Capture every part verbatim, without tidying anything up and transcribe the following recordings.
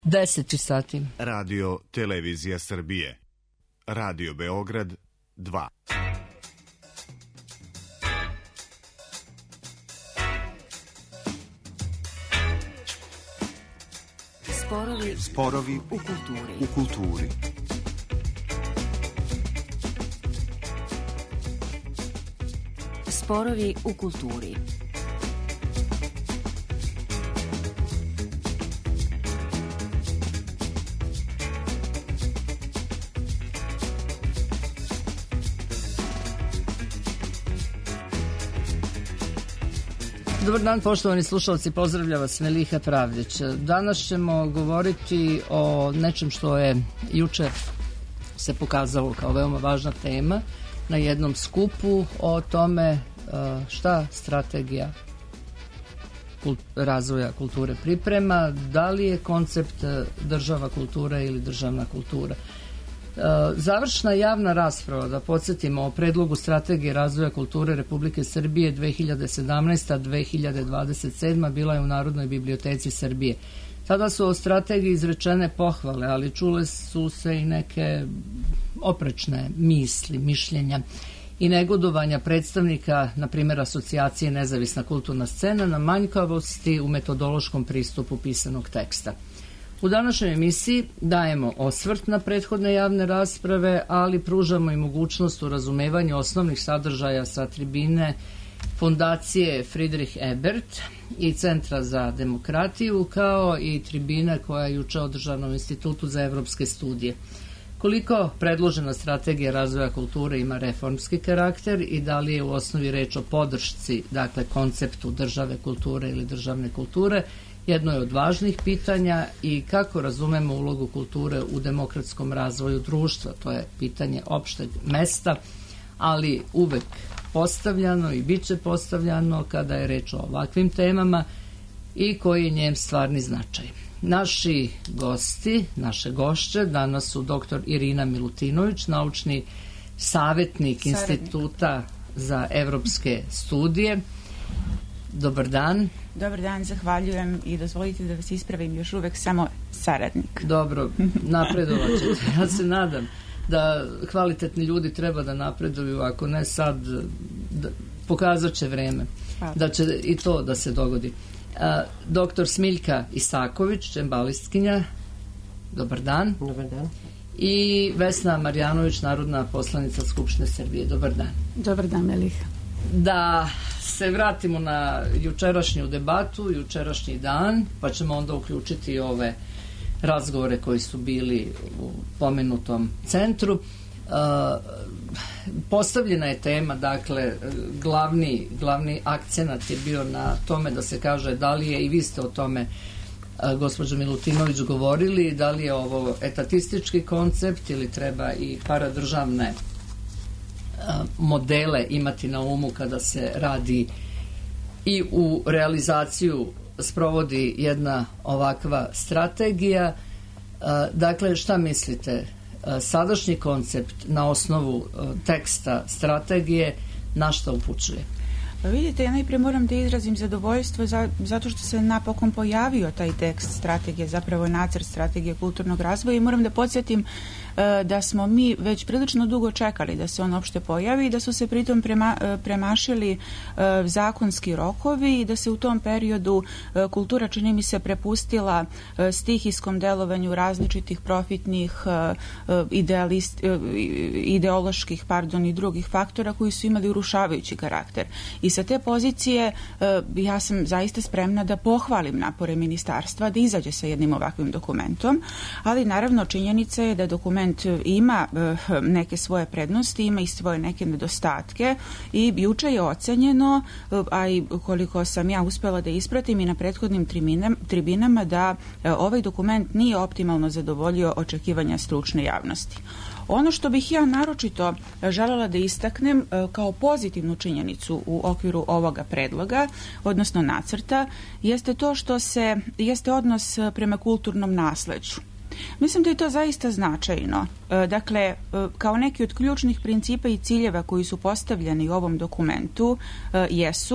deset sati. Radio Televizija Srbije. Radio Beograd dva. Sporovi, Sporovi u kulturi. u kulturi. Sporovi u kulturi. Dobar dan, poštovani slušalci, pozdravlja vas Meliha Pravdić. Danas ćemo govoriti o nečem što je juče se pokazalo kao veoma važna tema na jednom skupu, o tome šta strategija razvoja kulture priprema, da li je koncept država kultura ili državna kultura. Završna javna rasprava, da podsjetimo, o predlogu strategije razvoja kulture Republike Srbije dve hiljade sedamnaesta do dve hiljade dvadeset sedma bila je u Narodnoj biblioteci Srbije. Tada su o strategiji izrečene pohvale, ali čule su se i neke oprečne misli, mišljenja i negodovanja predstavnika, na primjer, Asocijacije Nezavisna kulturna scena, na manjkavosti u metodološkom pristupu pisanog teksta. U današnjoj emisiji dajemo osvrt na prethodne javne rasprave, ali pružamo i mogućnost u razumevanju osnovnih sadržaja sa tribine Fondacije Friedrich Ebert i Centra za demokratiju, kao i tribine koja je juče održana u Institutu za evropske studije. Koliko predložena strategija razvoja kulture ima reformski karakter i da li je u osnovi reč o podršci, dakle konceptu države kulture ili državne kulture, jedno je od važnih pitanja, i kako razumemo ulogu kulture u demokratskom razvoju društva. To je pitanje opšteg mesta, ali uvek postavljano i bit će postavljano kada je reč o ovakvim temama i koji je njen stvarni značaj. Naši gosti, naše gošće danas su doktor Irina Milutinović, naučni savjetnik Instituta za evropske studije. Dobar dan. Dobar dan, zahvaljujem i dozvolite da vas ispravim, još uvek samo saradnik. Dobro, napredovat ćete. Ja se nadam da kvalitetni ljudi treba da napreduju, ako ne sad, da, pokazat će vreme. Hvala. Da će i to da se dogodi. A, doktor Smiljka Isaković, čembalistkinja. Dobar dan. Dobar dan. I Vesna Marjanović, narodna poslanica Skupštine Srbije. Dobar dan. Dobar dan, Meliha. Da se vratimo na jučerašnju debatu, jučerašnji dan, pa ćemo onda uključiti ove razgovore koji su bili u pomenutom centru. Postavljena je tema, dakle, glavni, glavni akcenat je bio na tome da se kaže da li je, i vi ste o tome, gospođo Milutinović, govorili, da li je ovo etatistički koncept ili treba i paradržavne modele imati na umu kada se radi i u realizaciju sprovodi jedna ovakva strategija. Dakle, šta mislite? Sadašnji koncept na osnovu teksta strategije na šta upućuje? Pa vidite, ja najprije moram da izrazim zadovoljstvo za, zato što se napokon pojavio taj tekst strategije, zapravo nacrt strategije kulturnog razvoja, i moram da podsjetim da smo mi već prilično dugo čekali da se on uopšte pojavi i da su se pritom prema, premašili zakonski rokovi i da se u tom periodu kultura, čini mi se, prepustila stihijskom delovanju različitih profitnih idealist, ideoloških pardon, i drugih faktora koji su imali urušavajući karakter. I sa te pozicije ja sam zaista spremna da pohvalim napore ministarstva da izađe sa jednim ovakvim dokumentom, ali naravno činjenica je da dokument ima neke svoje prednosti, ima i svoje neke nedostatke, i juče je ocenjeno, a i koliko sam ja uspela da ispratim i na prethodnim tribinama, da ovaj dokument nije optimalno zadovoljio očekivanja stručne javnosti. Ono što bih ja naročito želela da istaknem kao pozitivnu činjenicu u okviru ovoga predloga, odnosno nacrta, jeste to što se, jeste odnos prema kulturnom nasleđu. Mislim da je to zaista značajno. Dakle, kao neki od ključnih principa i ciljeva koji su postavljeni u ovom dokumentu jesu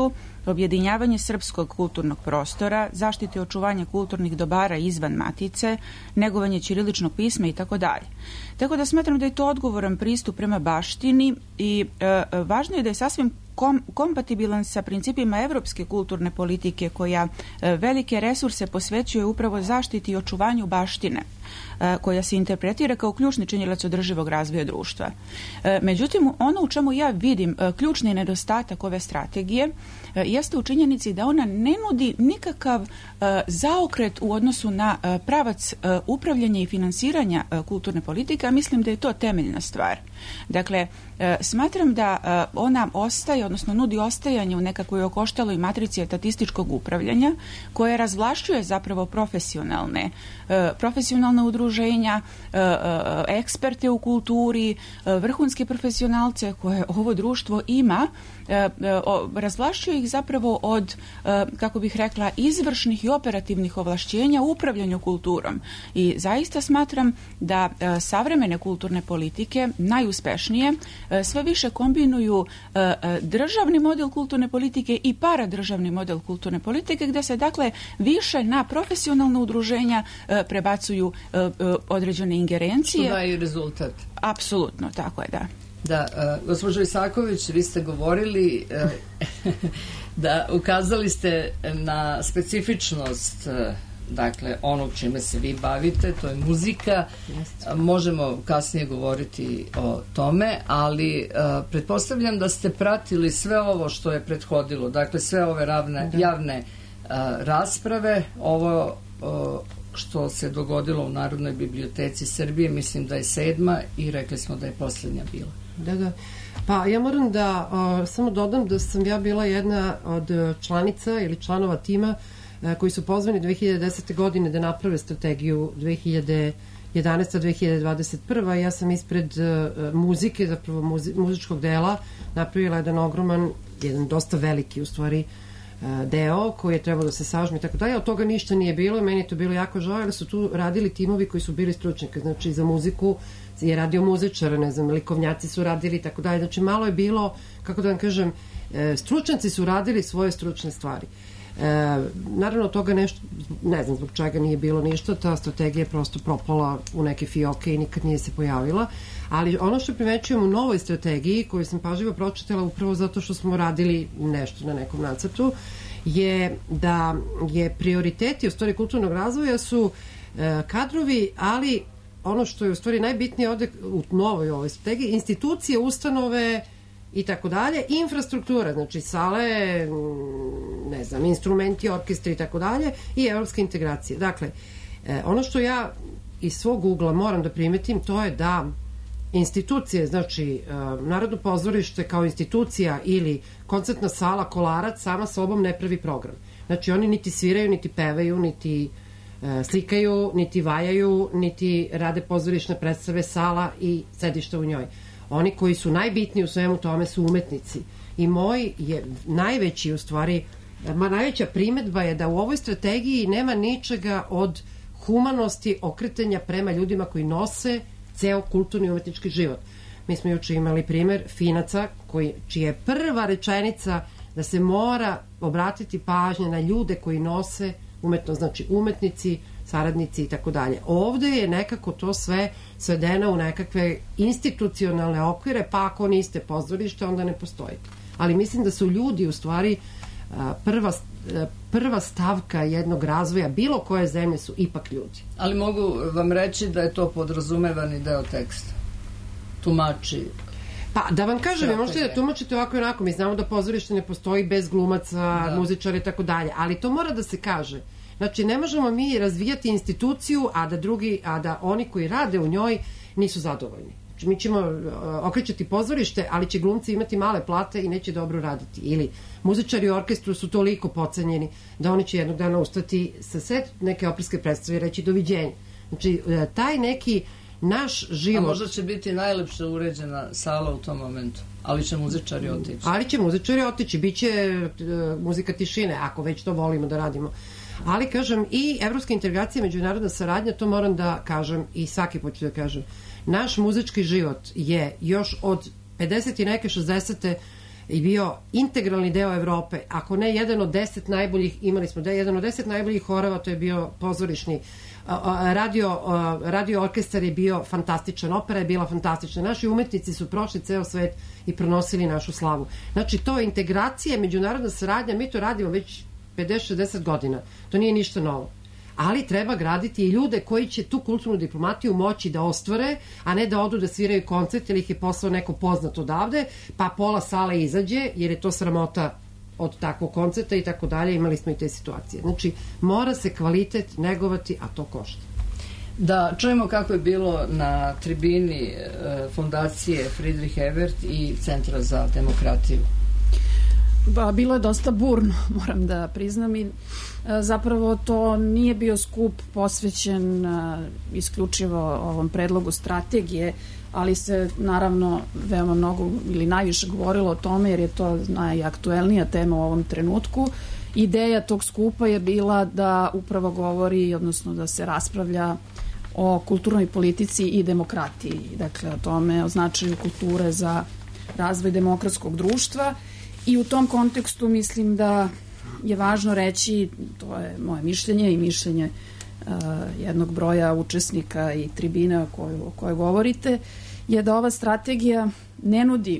objedinjavanje srpskog kulturnog prostora, zaštite i očuvanje kulturnih dobara izvan matice, negovanje ćiriličnog pisma i tako dalje. Tako da smatram da je to odgovoran pristup prema baštini i e, važno je da je sasvim kom, kompatibilan sa principima evropske kulturne politike koja e, velike resurse posvećuje upravo zaštiti i očuvanju baštine, e, koja se interpretira kao ključni činilac održivog razvoja društva. E, međutim, ono u čemu ja vidim e, ključni nedostatak ove strategije e, jeste u činjenici da ona ne nudi nikakav e, zaokret u odnosu na e, pravac e, upravljanja i finansiranja e, kulturne politike, a mislim da je to temeljna stvar. Dakle, e, smatram da e, ona ostaje, odnosno nudi ostajanje u nekakvoj okoštaloj matrici etatističkog upravljanja koje razvlašćuje zapravo profesionalne, e, profesionalne udruženja, e, e, eksperte u kulturi, e, vrhunske profesionalce koje ovo društvo ima, e, e, o, razvlašćuje ih zapravo od, e, kako bih rekla, izvršnih i operativnih ovlašćenja u upravljanju kulturom. I zaista smatram da e, savremene kulturne politike najuspešnije e, sve više kombinuju e, e, državni model kulturne politike i paradržavni model kulturne politike, gde se dakle više na profesionalna udruženja e, prebacuju e, e, određene ingerencije. Što daje rezultat. Apsolutno, tako je, da. Da, uh, gospođo Isaković, vi ste govorili uh, da ukazali ste na specifičnost uh, dakle onog čime se vi bavite, to je muzika. Uh, možemo kasnije govoriti o tome, ali uh, pretpostavljam da ste pratili sve ovo što je prethodilo, dakle sve ove ravne, javne uh, rasprave, ovo uh, što se dogodilo u Narodnoj biblioteci Srbije, mislim da je sedma i rekli smo da je posljednja bila. Da, da. Pa ja moram da uh, samo dodam da sam ja bila jedna od članica ili članova tima uh, koji su pozvani dve hiljade desete. godine da naprave strategiju dve hiljade jedanaeste do dve hiljade dvadeset prve. Ja sam ispred uh, muzike, zapravo muzi, muzičkog dela napravila jedan ogroman, jedan dosta veliki u stvari uh, deo koji je trebao da se sažme i tako dalje. Od toga ništa nije bilo i meni je to bilo jako žao jer su tu radili timovi koji su bili stručnjaki, znači za muziku je radio muzičar, ne znam, likovnjaci su radili i tako dalje. Znači malo je bilo, kako da vam kažem, e, stručnjaci su radili svoje stručne stvari. E, naravno od toga nešto, ne znam zbog čega nije bilo ništa, ta strategija je prosto propala u neke fioke i nikad nije se pojavila, ali ono što primećujem u novoj strategiji koju sam pažljivo pročitala upravo zato što smo radili nešto na nekom nacrtu je da je prioriteti u stvari kulturnog razvoja su e, kadrovi, ali ono što je u stvari najbitnije ovde u novoj ovoj strategiji, institucije, ustanove i tako dalje, infrastruktura, znači sale, ne znam, instrumenti, orkestri i tako dalje i evropske integracije. Dakle, ono što ja iz svog ugla moram da primetim, to je da institucije, znači Narodno pozorište kao institucija ili koncertna sala Kolarac sama sobom ne pravi program. Znači oni niti sviraju, niti pevaju, niti slikaju, niti vajaju, niti rade pozorišne predstave, sala i sedišta u njoj. Oni koji su najbitniji u svemu tome su umetnici. I moj je najveći, u stvari, ma najveća primetba je da u ovoj strategiji nema ničega od humanosti okretanja prema ljudima koji nose ceo kulturni i umetnički život. Mi smo juče imali primer Finaca, koji, čija je prva rečenica da se mora obratiti pažnja na ljude koji nose umetnost, znači umetnici, saradnici i tako dalje. Ovde je nekako to sve svedeno u nekakve institucionalne okvire, pa ako niste pozorište, onda ne postojite. Ali mislim da su ljudi u stvari prva, prva stavka jednog razvoja bilo koje zemlje su ipak ljudi. Ali mogu vam reći da je to podrazumevani deo teksta. Tumači. Pa da vam kažem, vi možete da tumačite ovako i onako, mi znamo da pozorište ne postoji bez glumaca, da. muzičara i tako dalje, ali to mora da se kaže. Znači, ne možemo mi razvijati instituciju, a da drugi, a da oni koji rade u njoj nisu zadovoljni. Znači, mi ćemo uh, okrećati pozorište, ali će glumci imati male plate i neće dobro raditi. Ili muzičari u orkestru su toliko pocenjeni da oni će jednog dana ustati sa set neke operske predstave i reći doviđenja. Znači, uh, taj neki naš život... A možda će biti najlepše uređena sala u tom momentu, ali će muzičari otići. Ali će muzičari otići, bit će uh, muzika tišine, ako već to volimo da radimo. Ali, kažem, i evropska integracija, međunarodna saradnja, to moram da kažem i svaki put ću da kažem. Naš muzički život je još od pedeset i neke šezdesete i bio integralni deo Evrope, ako ne jedan od deset najboljih, imali smo da je jedan od deset najboljih horova, to je bio pozorišni radio, radio orkestar je bio fantastičan, opera je bila fantastična, naši umetnici su prošli ceo svet i pronosili našu slavu. Znači to je integracija, međunarodna saradnja, mi to radimo već pedeset šezdeset godina, to nije ništa novo. Ali treba graditi i ljude koji će tu kulturnu diplomatiju moći da ostvare, a ne da odu da sviraju koncert ili ih je poslao neko poznat odavde, pa pola sale izađe, jer je to sramota od takvog koncerta i tako dalje, imali smo i te situacije. Znači, mora se kvalitet negovati, a to košta. Da čujemo kako je bilo na tribini e, fondacije Friedrich Ebert i Centra za demokratiju. Ba, bilo je dosta burno, moram da priznam, i e, zapravo to nije bio skup posvećen e, isključivo ovom predlogu strategije, ali se naravno veoma mnogo ili najviše govorilo o tome jer je to najaktuelnija tema u ovom trenutku. Ideja tog skupa je bila da upravo govori, odnosno da se raspravlja o kulturnoj politici i demokratiji, dakle o tome, o značaju kulture za razvoj demokratskog društva, i u tom kontekstu mislim da je važno reći, to je moje mišljenje i mišljenje uh, jednog broja učesnika i tribina o kojoj, o kojoj govorite, je da ova strategija ne nudi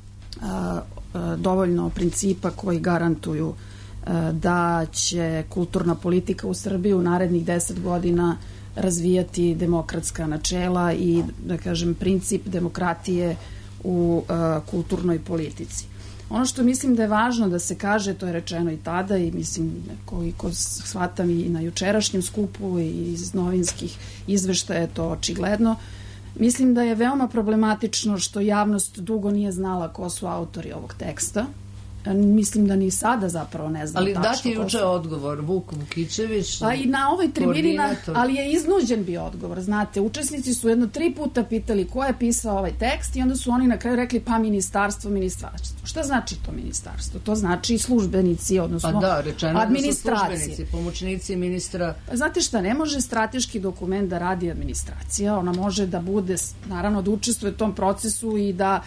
a, a, dovoljno principa koji garantuju a, da će kulturna politika u Srbiji u narednih deset godina razvijati demokratska načela i, da kažem, princip demokratije u a, kulturnoj politici. Ono što mislim da je važno da se kaže, to je rečeno i tada i mislim koliko shvatam i na jučerašnjem skupu i iz novinskih izveštaja je to očigledno. Mislim da je veoma problematično što javnost dugo nije znala ko su autori ovog teksta. Mislim da ni sada zapravo ne znam ali tačno. Ali dati juče odgovor Vuk Vukićević, pa i na ovoj tribini, ali je iznuđen bio odgovor. Znate, učesnici su jedno tri puta pitali ko je pisao ovaj tekst i onda su oni na kraju rekli pa ministarstvo, ministarstvo. Šta znači to ministarstvo? To znači službenici, odnosno pa da, rečeno administracije. Da su službenici, pomoćnici ministra. Znate šta, ne može strateški dokument da radi administracija, ona može da bude, naravno da učestvuje u tom procesu i da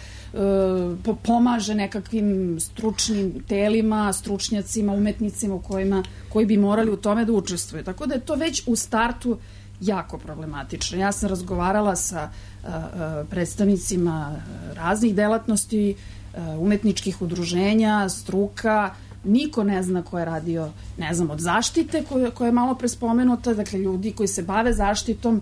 e, pomaže nekakvim stručnim telima, stručnjacima, umetnicima u kojima, koji bi morali u tome da učestvuju. Tako da je to već u startu jako problematično. Ja sam razgovarala sa uh, predstavnicima raznih delatnosti, uh, umetničkih udruženja, struka, niko ne zna ko je radio, ne znam, od zaštite koja, koja je malo prespomenuta, dakle ljudi koji se bave zaštitom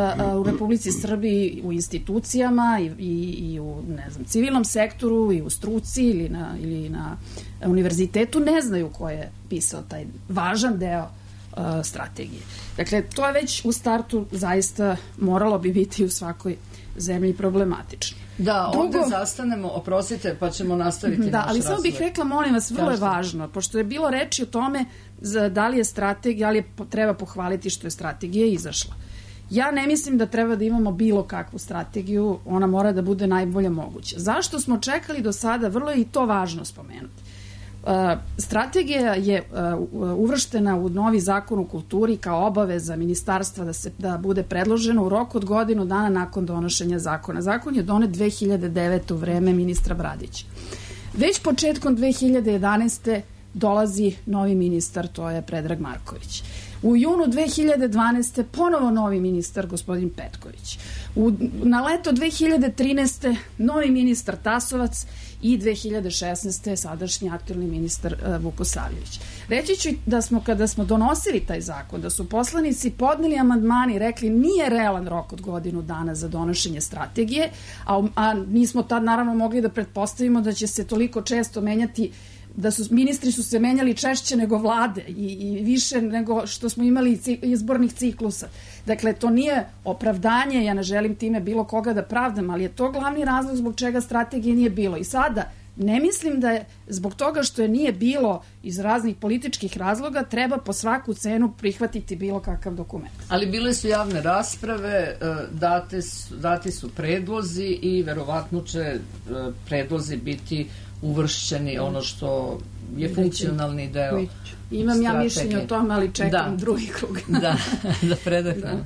u Republici Srbiji u institucijama i, i, i u, ne znam, civilnom sektoru i u struci ili na, ili na univerzitetu ne znaju ko je pisao taj važan deo uh, strategije. Dakle, to je već u startu zaista moralo bi biti u svakoj zemlji problematično. Da, ovde Drugo, zastanemo, oprostite, pa ćemo nastaviti naš Da, ali razvoj. samo bih rekla, molim vas, vrlo je važno, pošto je bilo reči o tome da li je strategija, ali je, treba pohvaliti što je strategija izašla. Ja ne mislim da treba da imamo bilo kakvu strategiju, ona mora da bude najbolja moguća. Zašto smo čekali do sada, vrlo je i to važno spomenuti. Uh, strategija je uh, uvrštena u novi zakon o kulturi kao obaveza ministarstva da se da bude predložena u roku od godinu dana nakon donošenja zakona. Zakon je donet dve hiljade devete. u vreme ministra Bradića. Već početkom dve hiljade jedanaeste. dolazi novi ministar, to je Predrag Marković. U junu dve hiljade dvanaeste. ponovo novi ministar, gospodin Petković. U, na leto dve hiljade trinaeste. novi ministar Tasovac i dve hiljade šesnaeste. sadašnji aktuelni ministar uh, Vukosavljević. Reći ću da smo, kada smo donosili taj zakon, da su poslanici podneli amandmani i rekli nije realan rok od godinu dana za donošenje strategije, a, a nismo tad naravno mogli da pretpostavimo da će se toliko često menjati, da su ministri su se menjali češće nego vlade i, i više nego što smo imali izbornih ciklusa. Dakle, to nije opravdanje, ja ne želim time bilo koga da pravdam, ali je to glavni razlog zbog čega strategije nije bilo. I sada ne mislim da je zbog toga što je nije bilo iz raznih političkih razloga treba po svaku cenu prihvatiti bilo kakav dokument. Ali bile su javne rasprave, date su, dati su predlozi i verovatno će predlozi biti uvršćeni ono što je funkcionalni deo. Imam strategije. Ja mišljenje o tome, ali čekam da. drugi krug. Da, da predahnem. Da.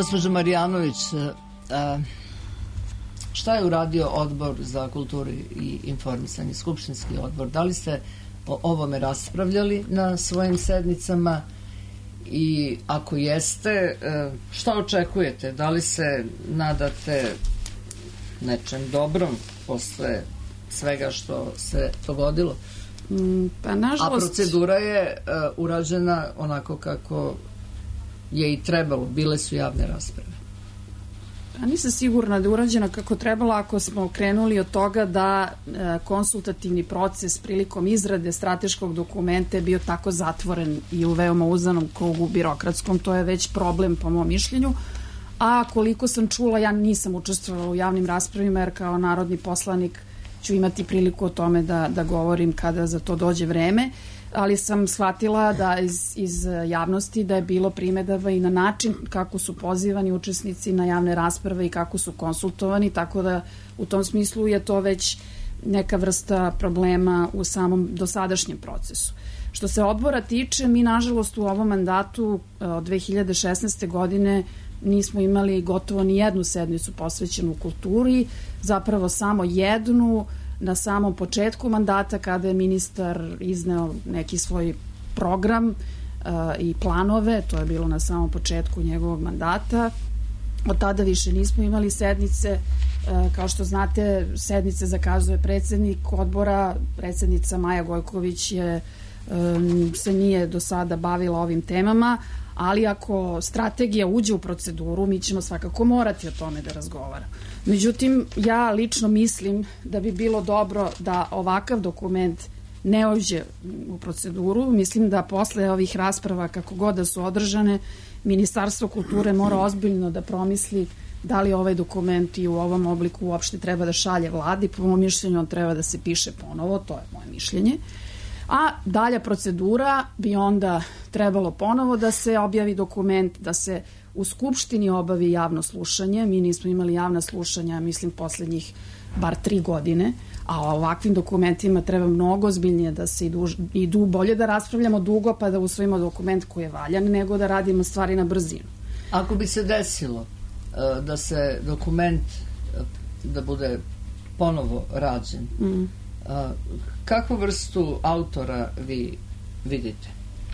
Gospođo Marjanović, a, šta je uradio Odbor za kulturu i informisanje, skupštinski odbor? Da li ste o ovome raspravljali na svojim sednicama i ako jeste, šta očekujete? Da li se nadate nečem dobrom posle svega što se dogodilo? Pa, nažalost... A procedura je uh, urađena onako kako je i trebalo, bile su javne rasprave. Pa nisam sigurna da je urađena kako trebalo ako smo krenuli od toga da e, konsultativni proces prilikom izrade strateškog dokumenta je bio tako zatvoren i u veoma uzanom krugu birokratskom, to je već problem po mom mišljenju. A koliko sam čula, ja nisam učestvovala u javnim raspravima jer kao narodni poslanik ću imati priliku o tome da, da govorim kada za to dođe vreme, ali sam shvatila da iz, iz javnosti da je bilo primedaba i na način kako su pozivani učesnici na javne rasprave i kako su konsultovani, tako da u tom smislu je to već neka vrsta problema u samom dosadašnjem procesu. Što se odbora tiče, mi nažalost u ovom mandatu od dve hiljade šesnaeste. godine nismo imali gotovo ni jednu sednicu posvećenu kulturi, zapravo samo jednu na samom početku mandata kada je ministar izneo neki svoj program uh, i planove, to je bilo na samom početku njegovog mandata. Od tada više nismo imali sednice, uh, kao što znate, sednice zakazuje predsednik odbora, predsednica Maja Gojković je, um, se nije do sada bavila ovim temama, ali ako strategija uđe u proceduru, mi ćemo svakako morati o tome da razgovaramo. Međutim, ja lično mislim da bi bilo dobro da ovakav dokument ne uđe u proceduru. Mislim da posle ovih rasprava, kako god da su održane, Ministarstvo kulture mora ozbiljno da promisli da li ovaj dokument i u ovom obliku uopšte treba da šalje vladi. Po mojom mišljenju on treba da se piše ponovo, to je moje mišljenje. A dalja procedura bi onda trebalo ponovo da se objavi dokument, da se u Skupštini obavi javno slušanje. Mi nismo imali javna slušanja, mislim, poslednjih bar tri godine, a o ovakvim dokumentima treba mnogo ozbiljnije da se idu, idu bolje da raspravljamo dugo pa da usvojimo dokument koji je valjan, nego da radimo stvari na brzinu. Ako bi se desilo da se dokument da bude ponovo rađen, mm. kakvu vrstu autora vi vidite?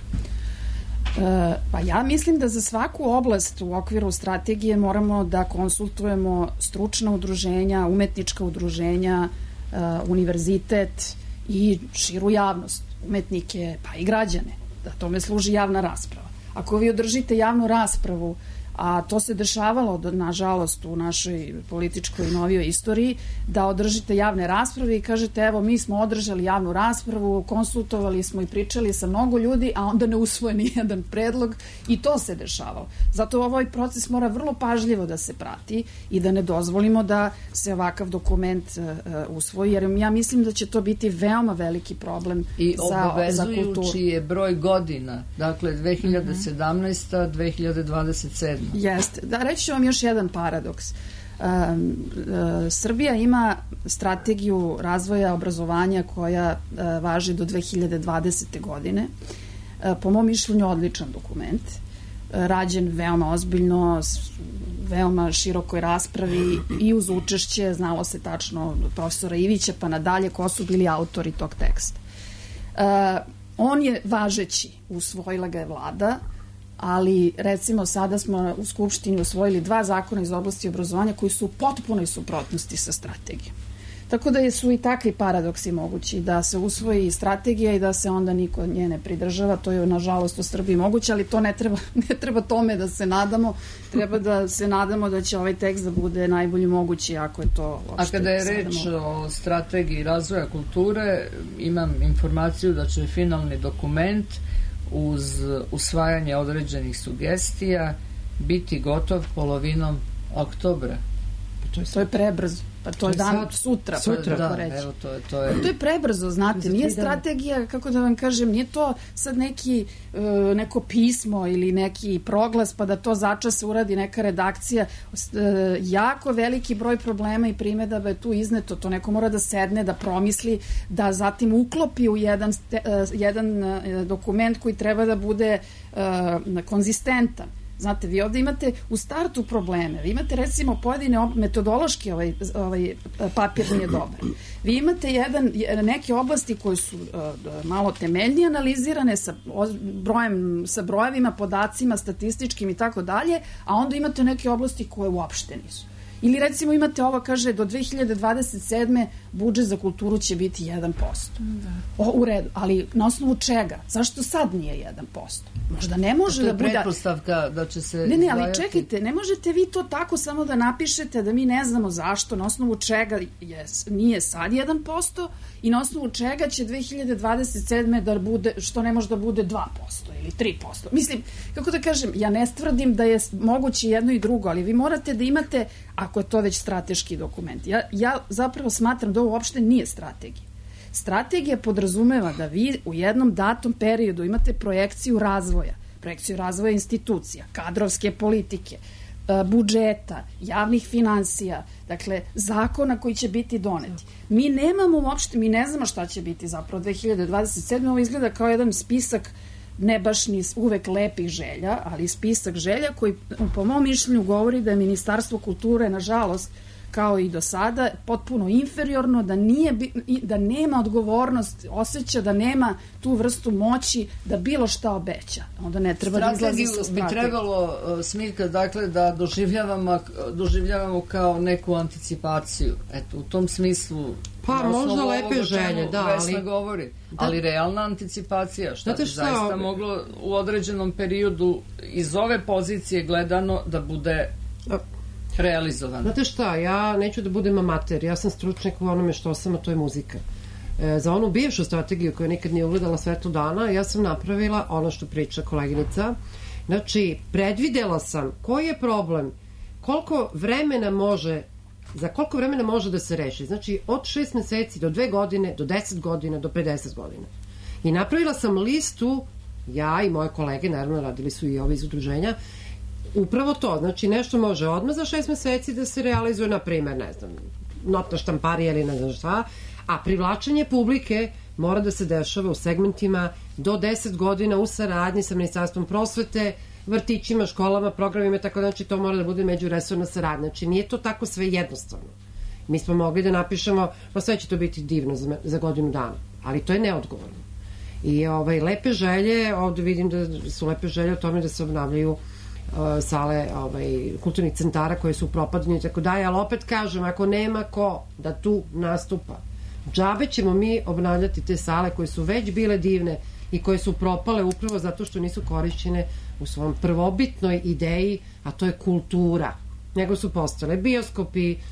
E, pa ja mislim da za svaku oblast u okviru strategije moramo da konsultujemo stručna udruženja, umetnička udruženja, e, univerzitet i širu javnost, umetnike pa i građane. Da tome služi javna rasprava. Ako vi održite javnu raspravu, a to se dešavalo, nažalost, u našoj političkoj i novijoj istoriji, da održite javne rasprave i kažete, evo, mi smo održali javnu raspravu, konsultovali smo i pričali sa mnogo ljudi, a onda ne usvoje ni jedan predlog i to se dešavalo. Zato ovaj proces mora vrlo pažljivo da se prati i da ne dozvolimo da se ovakav dokument uh, usvoji, jer ja mislim da će to biti veoma veliki problem i za, za kulturu. I obavezujući je broj godina, dakle dve hiljade sedamnaesta. Mm-hmm. dve hiljade dvadeset sedma. Jeste. Da, reći ću vam još jedan paradoks. Um, uh, Srbija ima strategiju razvoja obrazovanja koja uh, važi do dve hiljade dvadesete. godine. Uh, po mom mišljenju odličan dokument. Uh, rađen veoma ozbiljno, veoma širokoj raspravi i uz učešće, znalo se tačno od profesora Ivića pa nadalje ko su bili autori tog teksta. Uh, on je važeći, usvojila ga je vlada, ali recimo sada smo u Skupštini usvojili dva zakona iz oblasti obrazovanja koji su u potpunoj suprotnosti sa strategijom. Tako da su i takvi paradoksi mogući, da se usvoji strategija i da se onda niko nje ne pridržava. To je nažalost u Srbiji moguće, ali to ne treba, ne treba tome da se nadamo. Treba da se nadamo da će ovaj tekst da bude najbolji mogući, ako je to uopšte. A kada je reč o strategiji razvoja kulture, imam informaciju da će finalni dokument uz usvajanje određenih sugestija biti gotov polovinom oktobra. To je, to je prebrzo. Pa to, to je dan sad, sutra. Sutra, da, da evo to je, to je... To je prebrzo, znate, nije strategija, kako da vam kažem, nije to sad neki, uh, neko pismo ili neki proglas pa da to začas uradi neka redakcija. Uh, jako veliki broj problema i primedaba je tu izneto, to neko mora da sedne, da promisli, da zatim uklopi u jedan, uh, jedan uh, dokument koji treba da bude uh, konzistentan. Znate, vi ovde imate u startu probleme. Vi imate recimo pojedine ob... metodološki ovaj, ovaj papir nije dobar. Vi imate jedan, neke oblasti koje su uh, malo temeljnije analizirane sa brojem, sa brojevima, podacima, statističkim i tako dalje, a onda imate neke oblasti koje uopšte nisu. Ili recimo imate ovo, kaže, do dve hiljade dvadeset sedme budžet za kulturu će biti jedan posto. Da. O, u redu, ali na osnovu čega? Zašto sad nije jedan posto? Možda ne može da bude... To je pretpostavka da će se Ne, ne, ali čekajte, ne možete vi to tako samo da napišete da mi ne znamo zašto, na osnovu čega je, nije sad jedan posto i na osnovu čega će dve hiljade dvadeset sedme da bude, što ne može da bude dva posto ili tri posto. Mislim, kako da kažem, ja ne tvrdim da je moguće jedno i drugo, ali vi morate da imate, ako je to već strateški dokument. Ja, ja zapravo smatram da ovo uopšte nije strategija. Strategija podrazumeva da vi u jednom datom periodu imate projekciju razvoja, projekciju razvoja institucija, kadrovske politike, budžeta, javnih finansija, dakle, zakona koji će biti doneti. Mi nemamo uopšte, mi ne znamo šta će biti zapravo dve hiljade dvadeset sedme. Ovo izgleda kao jedan spisak, ne baš ni uvek lepih želja, ali spisak želja koji, po mom mišljenju, govori da je Ministarstvo kulture, nažalost, kao i do sada, potpuno inferiorno, da, nije, da nema odgovornost, osjeća da nema tu vrstu moći da bilo šta obeća. Onda ne treba da izlazi sa strategiju. Bi trebalo, Smiljka, dakle, da doživljavamo, doživljavamo kao neku anticipaciju. Eto, u tom smislu... Pa, možda lepe želje, da, ali... Vesna govori, da. Ali realna anticipacija, šta bi zaista moglo u određenom periodu iz ove pozicije gledano da bude... realizovano. Znate šta, ja neću da budem amater, ja sam stručnjak u onome što sam, a to je muzika. E, za onu bivšu strategiju koja nikad nije ugledala svetlo dana, ja sam napravila ono što priča koleginica. Znači, predvidela sam koji je problem, koliko vremena može, za koliko vremena može da se reši. Znači, od šest meseci do dve godine, do deset godina, do pedeset godina. I napravila sam listu, ja i moje kolege, naravno radili su i ove iz udruženja, upravo to, znači nešto može odmah za šest meseci da se realizuje, na primer, ne znam, notna štamparija ili ne znam šta, a privlačenje publike mora da se dešava u segmentima do deset godina u saradnji sa Ministarstvom prosvete, vrtićima, školama, programima, tako znači to mora da bude međuresorna saradnja. Znači nije to tako sve jednostavno. Mi smo mogli da napišemo, pa sve će to biti divno za, za godinu dana, ali to je neodgovorno. I ovaj, lepe želje, ovde vidim da su lepe želje o tome da se obnavljaju sale ovaj, kulturnih centara koje su u propadanju i tako daje, ali opet kažem, ako nema ko da tu nastupa, džabe ćemo mi obnavljati te sale koje su već bile divne i koje su propale upravo zato što nisu korišćene u svom prvobitnoj ideji, a to je kultura. Nego su postale bioskopi, e,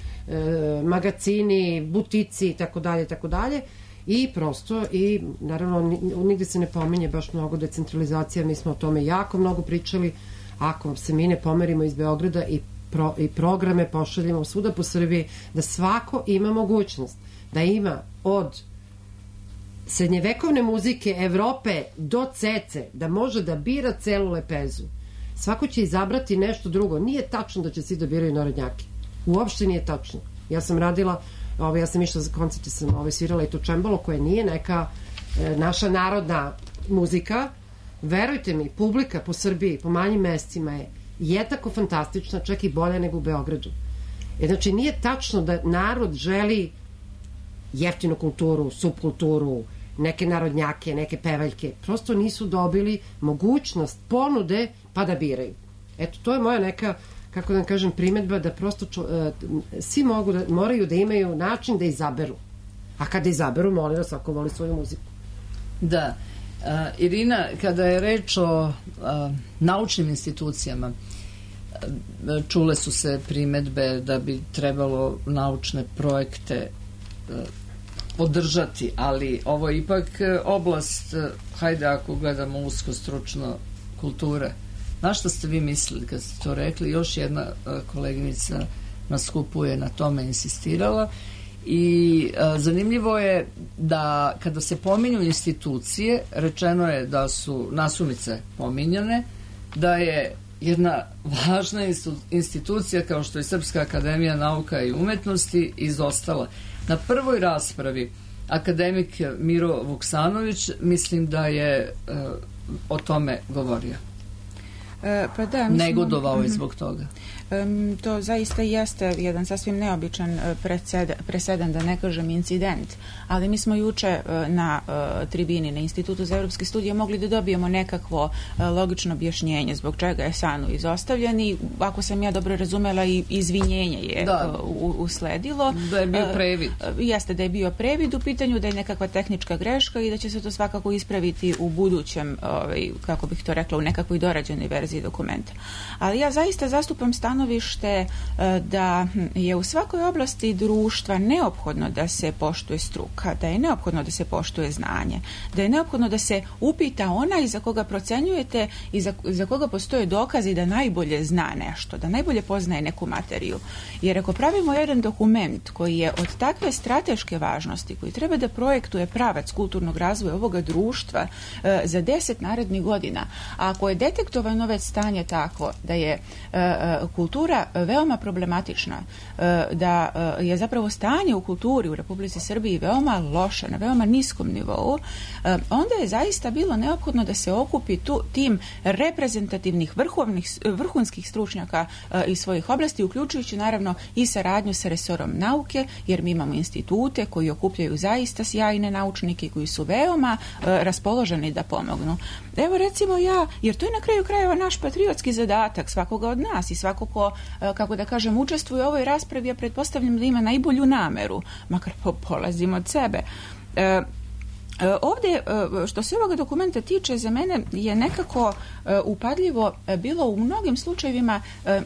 magacini, butici i tako dalje, tako dalje. I prosto, i naravno nigde se ne pominje baš mnogo decentralizacija, mi smo o tome jako mnogo pričali. Ako se mi ne pomerimo iz Beograda i, pro, i programe pošaljemo svuda po Srbiji, da svako ima mogućnost da ima od srednjevekovne muzike Evrope do Cece, da može da bira celu lepezu. Svako će izabrati nešto drugo. Nije tačno da će svi da biraju narodnjake. Uopšte nije tačno. Ja sam radila, ovaj, ja sam išla za koncerte, sam ovaj, svirala i to čembalo, koje nije neka e, naša narodna muzika. Verujte mi, publika po Srbiji, po manjim mestima je jednako fantastična, čak i bolja nego u Beogradu. E, znači, nije tačno da narod želi jeftinu kulturu, subkulturu, neke narodnjake, neke pevaljke. Prosto nisu dobili mogućnost ponude pa da biraju. Eto, to je moja neka, kako da kažem, primetba da prosto čo, uh, svi mogu da, moraju da imaju način da izaberu. A kada izaberu, molim da svako voli svoju muziku. Da. Uh, Irina, kada je reč o uh, naučnim institucijama, uh, čule su se primetbe da bi trebalo naučne projekte uh, podržati, ali ovo je ipak oblast, uh, hajde ako gledamo usko stručno, kulture. Na što ste vi mislili kad ste to rekli? Još jedna uh, koleginica na skupu je na tome insistirala. I a, zanimljivo je da kada se pominju institucije, rečeno je da su nasumice pominjane, da je jedna važna institucija kao što je Srpska akademija nauka i umetnosti izostala. Na prvoj raspravi akademik Miro Vuksanović mislim da je a, o tome govorio. E, pa da, mislim, negodovao je zbog toga. Um, to zaista jeste jedan sasvim neobičan uh, presedan, presedan, da ne kažem incident, ali mi smo juče uh, na uh, tribini na Institutu za evropske studije mogli da dobijemo nekakvo uh, logično objašnjenje zbog čega je Sanu izostavljen i ako sam ja dobro razumela i izvinjenje je uh, usledilo. Da je bio previd. Uh, jeste da je bio previd u pitanju, da je nekakva tehnička greška i da će se to svakako ispraviti u budućem, ovaj, kako bih to rekla, u nekakvoj dorađenoj verziji dokumenta. Ali ja zaista zastupam stanovište da je u svakoj oblasti društva neophodno da se poštuje struka, da je neophodno da se poštuje znanje, da je neophodno da se upita onaj za koga procenjujete i za, za koga postoje dokazi da najbolje zna nešto, da najbolje poznaje neku materiju. Jer ako pravimo jedan dokument koji je od takve strateške važnosti, koji treba da projektuje pravac kulturnog razvoja ovoga društva e, za deset narednih godina, a ako je detektovano već stanje takvo da je e, kultura veoma problematična, da je zapravo stanje u kulturi u Republici Srbiji veoma loše, na veoma niskom nivou, onda je zaista bilo neophodno da se okupi tu, tim reprezentativnih vrhovnih, vrhunskih stručnjaka iz svojih oblasti, uključujući naravno i saradnju sa resorom nauke, jer mi imamo institute koji okupljaju zaista sjajne naučnike koji su veoma raspoloženi da pomognu. Evo recimo ja, jer to je na kraju krajeva naš patriotski zadatak svakoga od nas i svako ko, kako da kažem, učestvuje u ovoj raspravi, ja pretpostavljam da ima najbolju nameru, makar polazimo od sebe. E, Ovdje, što se ovoga dokumenta tiče, za mene je nekako upadljivo bilo u mnogim slučajevima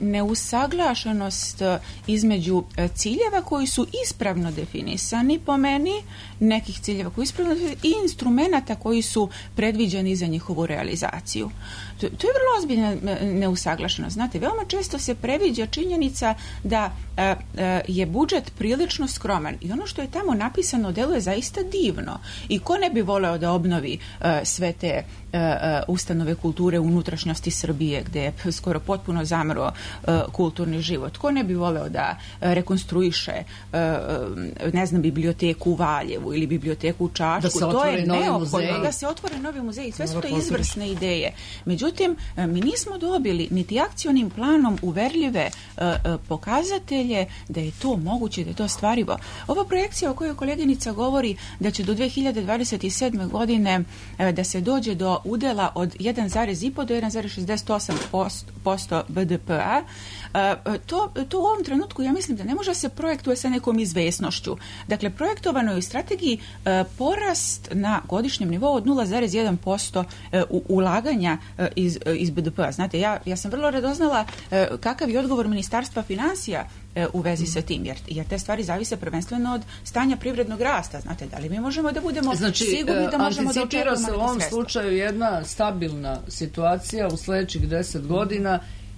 neusaglašenost između ciljeva koji su ispravno definisani po meni, nekih ciljeva koji su ispravno definisani i instrumenata koji su predviđeni za njihovu realizaciju. To, to je vrlo ozbiljna neusaglašenost. Znate, veoma često se previđa činjenica da a, a, je budžet prilično skroman i ono što je tamo napisano deluje zaista divno. I ko ne bi voleo da obnovi a, sve te a, ustanove kulture u unutrašnjosti Srbije, gde je skoro potpuno zamro a, kulturni život? Ko ne bi voleo da a, rekonstruiše a, ne znam, biblioteku u Valjevu ili biblioteku u Čačku? Da to je neophodno da se otvore novi muzeji. Sve su to izvrsne ideje. Međutim, mi nismo dobili niti akcionim planom uverljive uh, uh, pokazatelje da je to moguće, da je to stvarivo. Ova projekcija o kojoj koleginica govori da će do dve hiljade dvadeset sedme godine uh, da se dođe do udela od jedan zarez pet do jedan zarez šezdeset osam posto be de pe a, uh, to, to u ovom trenutku ja mislim da ne može se projektuje sa nekom izvesnošću. Dakle, projektovano je u strategiji uh, porast na godišnjem nivou od nula zarez jedan posto uh, ulaganja uh, iz, iz be de pe a. Znate, ja, ja sam vrlo radoznala uh, kakav je odgovor Ministarstva financija uh, u vezi sa tim, jer, jer te stvari zavise prvenstveno od stanja privrednog rasta. Znate, da li mi možemo da budemo znači, sigurni da možemo da očekujemo se u ovom slučaju jedna stabilna situacija u sledećih deset godina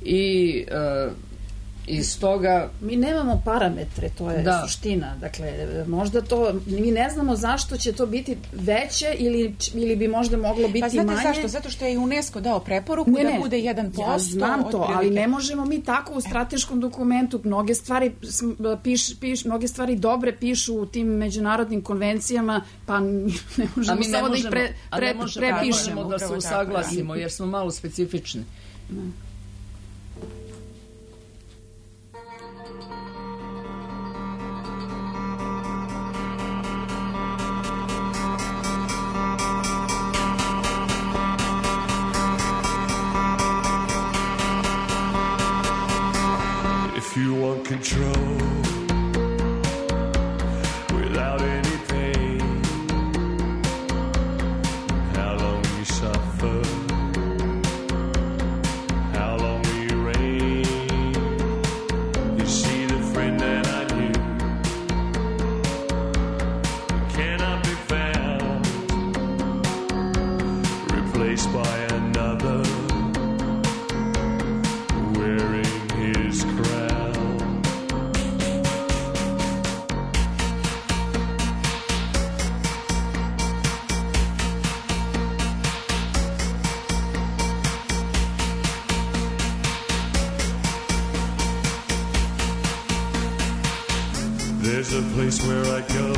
i uh, iz toga... Mi nemamo parametre, to je da. suština. Dakle, možda to, mi ne znamo zašto će to biti veće ili, ili bi možda moglo biti manje. Pa znate manje. Zašto? Zato što je UNESCO dao preporuku ne, ne. da bude jedan posto. Ja znam to, ali ne možemo mi tako u strateškom dokumentu. Mnoge stvari, piš, piš, mnoge stvari dobre pišu u tim međunarodnim konvencijama, pa ne možemo mi ne samo možemo, da ih pre, pre, možemo, prepišemo. Ne možemo da se usaglasimo, jer smo malo specifični. Ne. If you want control without any pain, how long you suffer, how long will you reign? You see the friend that I knew cannot be found, replaced by another wearing his crown. There's a place where I go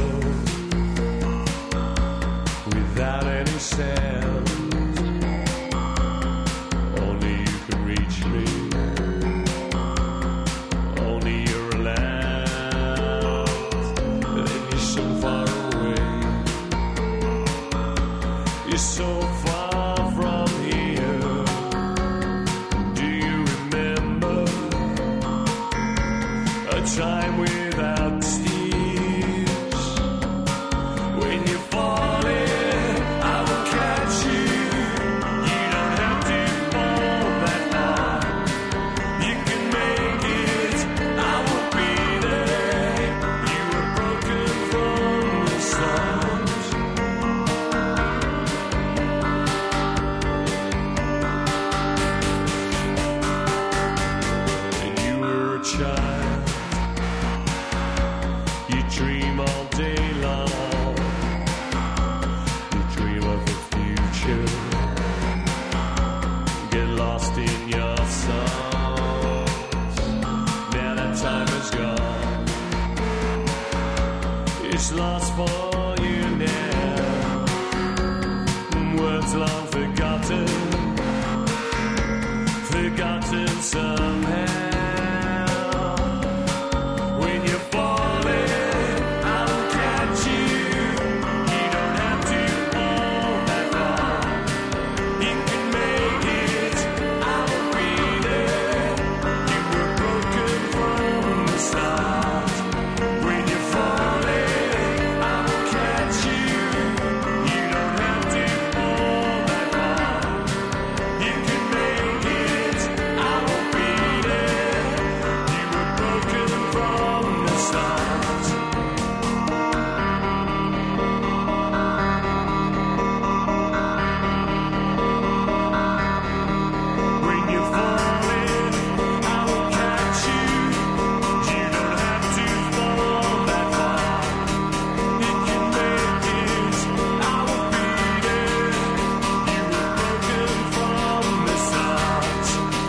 without any sound. Only you can reach so far from here. Do you remember a time without tears? When you're falling, I will catch you. You don't have to fall that far. You can make it, I will be there. You were broken from the start. And you were a child. You dream all day long. You dream of the future. Get lost in your songs. Now that time is gone. It's lost for you now. Words long forgotten. Forgotten somehow. When you're falling, I will catch you. You don't have to fall that far. You can make it, I will be there. You were broken from the start. When you're falling, I will catch you. You don't have to fall that far. You can make it, I will be there. You were broken from the start. When you're falling, I will catch you. You don't have to fall that far. You can make it, I will be there. You were broken from the start.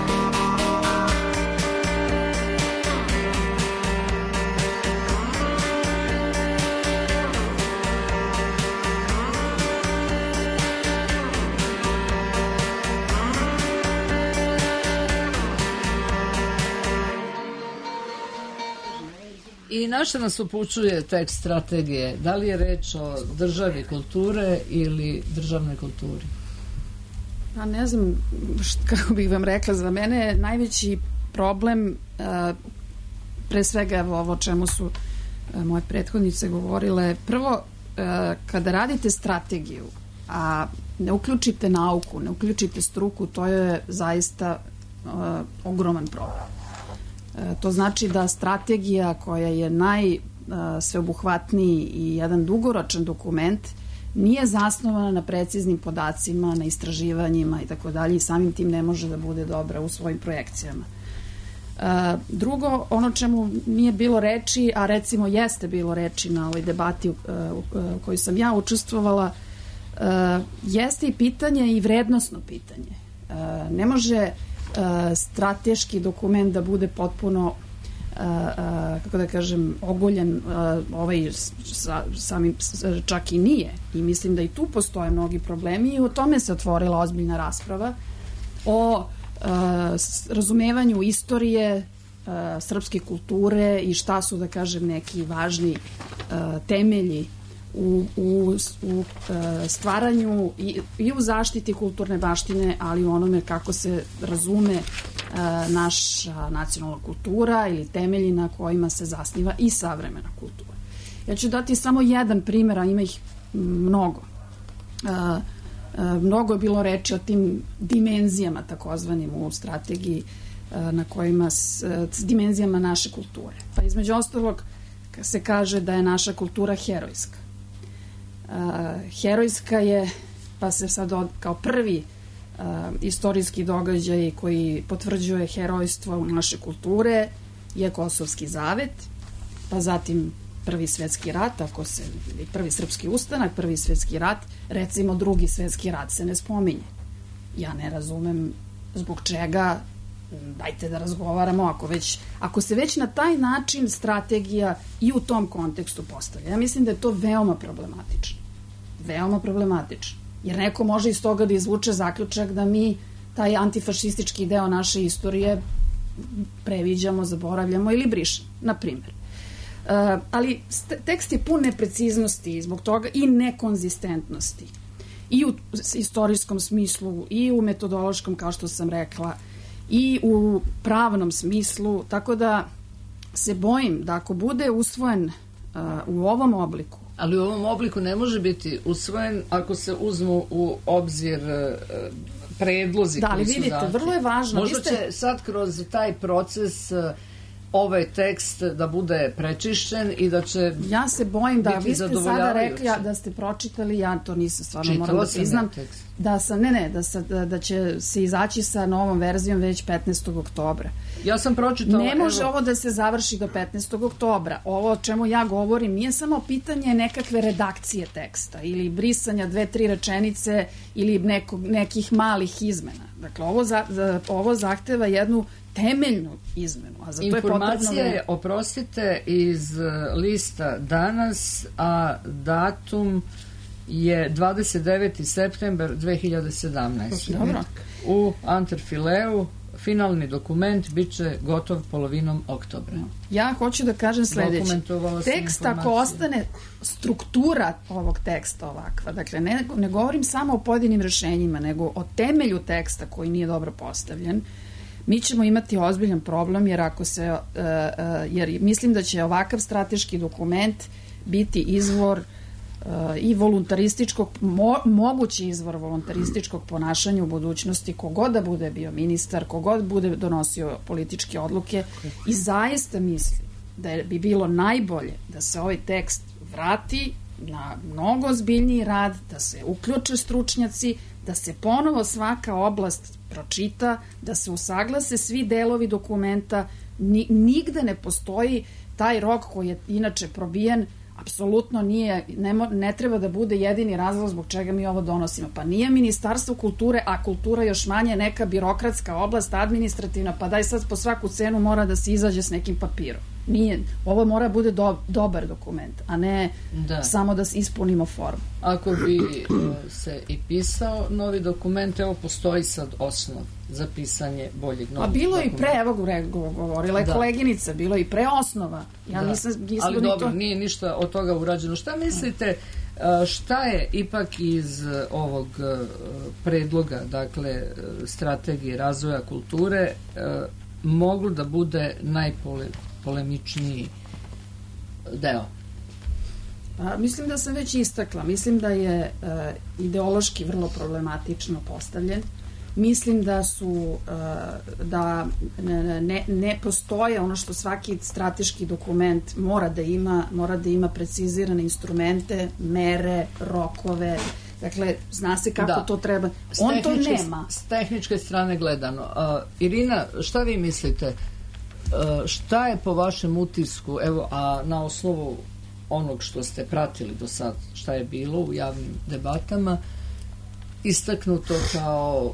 I na što nas upućuje tekst strategije? Da li je reč o državi kulture ili državnoj kulturi? Pa ne znam št, kako bih vam rekla, za mene je najveći problem a, pre svega evo ovo o čemu su a, moje prethodnice govorile. Prvo, a, kada radite strategiju, a ne uključite nauku, ne uključite struku, to je zaista a, ogroman problem. E, to znači da strategija koja je najsveobuhvatniji i jedan dugoročan dokument nije zasnovana na preciznim podacima, na istraživanjima i tako dalje i samim tim ne može da bude dobra u svojim projekcijama. E, drugo, ono čemu nije bilo reči, a recimo jeste bilo reči na ovoj debati u, u, u kojoj sam ja učestvovala, e, jeste i pitanje i vrednosno pitanje. E, ne može strateški dokument da bude potpuno kako da kažem ogoljen, ovaj samim čak i nije i mislim da i tu postoje mnogi problemi i o tome se otvorila ozbiljna rasprava o razumevanju istorije srpske kulture i šta su da kažem neki važni temelji u, u, u stvaranju i, i u zaštiti kulturne baštine, ali u onome kako se razume naša nacionalna kultura ili temelji na kojima se zasniva i savremena kultura. Ja ću dati samo jedan primjer, a ima ih mnogo. Mnogo je bilo reči o tim dimenzijama takozvanim u strategiji na kojima s, s dimenzijama naše kulture. Pa između ostalog se kaže da je naša kultura herojska. Uh, herojska je, pa se sad od, kao prvi uh, istorijski događaj koji potvrđuje herojstvo naše kulture je Kosovski zavet, pa zatim prvi svetski rat, ako se, prvi srpski ustanak, prvi svetski rat, recimo drugi svetski rat se ne spominje. Ja ne razumem zbog čega, dajte da razgovaramo, ako, već, ako se već na taj način strategija i u tom kontekstu postavlja. Ja mislim da je to veoma problematično. Veoma problematično. Jer neko može iz toga da izvuče zaključak da mi taj antifašistički deo naše istorije previđamo, zaboravljamo ili brišemo, na primjer. Uh, ali tekst je pun nepreciznosti zbog toga i nekonzistentnosti. i u istorijskom smislu, i u metodološkom, kao što sam rekla, i u pravnom smislu, tako da se bojim da ako bude usvojen uh, u ovom obliku. Ali u ovom obliku ne može biti usvojen ako se uzmu u obzir uh, predlozi da, ali koji su vidite, dati. vrlo je važno. Možda ste... će sad kroz taj proces uh, ovaj tekst da bude prečišćen i da će ja se bojim da biti vi ste sada rekli zadovoljavajući. da ste pročitali, ja to nisam stvarno Čitala moram da sam priznam, ja tekst. da sam, ne ne, da, sa, da, da će se izaći sa novom verzijom već petnaestog oktobra. Ja sam pročitala... Ne može evo, ovo da se završi do petnaestog oktobra. Ovo o čemu ja govorim nije samo pitanje nekakve redakcije teksta ili brisanja dve, tri rečenice ili nekog, nekih malih izmena. Dakle, ovo, za, za, ovo zahteva jednu temeljnu izmenu. A za to je potrebno informacija vreme. je, oprostite, iz uh, lista danas, a datum je dvadeset deveti septembar dve hiljade sedamnaeste. Dobro. U Anterfileu finalni dokument bit će gotov polovinom oktobra. Ja hoću da kažem sledeće. Dokumentovala sam Tekst ako informaciju. ostane struktura ovog teksta ovakva, dakle ne, ne govorim samo o pojedinim rešenjima, nego o temelju teksta koji nije dobro postavljen, mi ćemo imati ozbiljan problem jer ako se uh, uh, jer mislim da će ovakav strateški dokument biti izvor uh, i voluntarističkog mo, mogući izvor voluntarističkog ponašanja u budućnosti, kogod da bude bio ministar, kogod bude donosio političke odluke i zaista mislim da bi bilo najbolje da se ovaj tekst vrati na mnogo ozbiljniji rad, da se uključe stručnjaci, da se ponovo svaka oblast pročita, da se usaglase svi delovi dokumenta, ni, nigde ne postoji taj rok koji je inače probijen, apsolutno nije, ne, mo, ne treba da bude jedini razlog zbog čega mi ovo donosimo. Pa nije Ministarstvo kulture, a kultura još manje neka birokratska oblast, administrativna, pa daj sad po svaku cenu mora da se izađe s nekim papirom. Nije, ovo mora bude do, dobar dokument, a ne Da. samo da ispunimo formu. Ako bi uh, se i pisao novi dokument, evo postoji sad osnov za pisanje boljeg novog A bilo dokumenta. i pre, evo govorila je Da. koleginica, bilo i pre osnova. Ja Da. nisam, nisam Ali ni dobro, to... nije ništa od toga urađeno. Šta mislite, uh, šta je ipak iz uh, ovog uh, predloga, dakle, uh, strategije razvoja kulture, uh, moglo da bude najpolemičniji deo? Pa, mislim da sam već istakla. Mislim da je e, ideološki vrlo problematično postavljen. Mislim da su e, da ne, ne postoje ono što svaki strateški dokument mora da ima, mora da ima precizirane instrumente, mere, rokove. Dakle, zna se kako Da. to treba. S On to tehničke- nema. S tehničke strane gledano. Uh, Irina, šta vi mislite? Uh, šta je po vašem utisku, evo, a na osnovu onog što ste pratili do sad, šta je bilo u javnim debatama, istaknuto kao